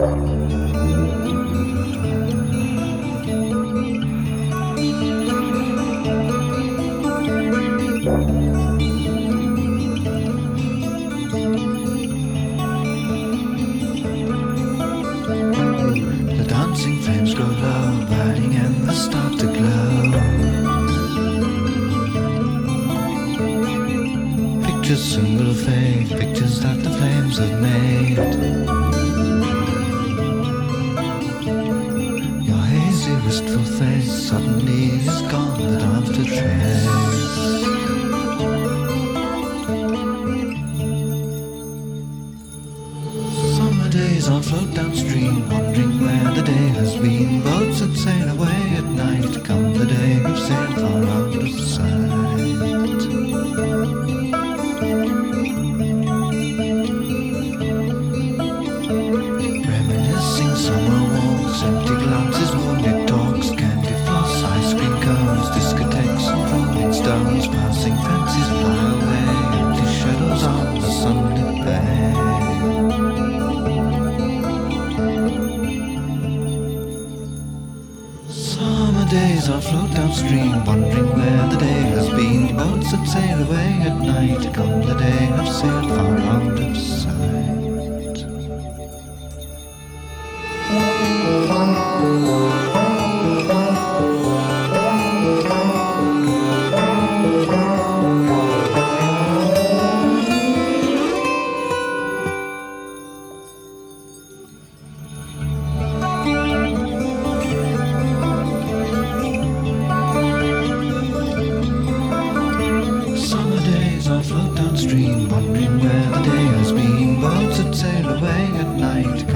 The dancing flames grow low, burning and they start to glow. Pictures soon will fade, pictures that the flames have made. Your hazy, wistful face suddenly is gone, the dance to trace. Summer days I'll float downstream, wondering where the day has been. Boats that sail away at night, come the day we've sailed far out of sight. Reminiscing summer walks, empty glances, moonlit talks, candy floss, ice cream cones, discotheques and rolling stones, passing fancies fly away, empty shadows on the sunlit bay. Summer days I float downstream, wondering where the day has been. Boats that sail away at night, come the day I've sailed far out of sight. Summer days I float downstream, wondering where the day has been. Boats that sail away at night,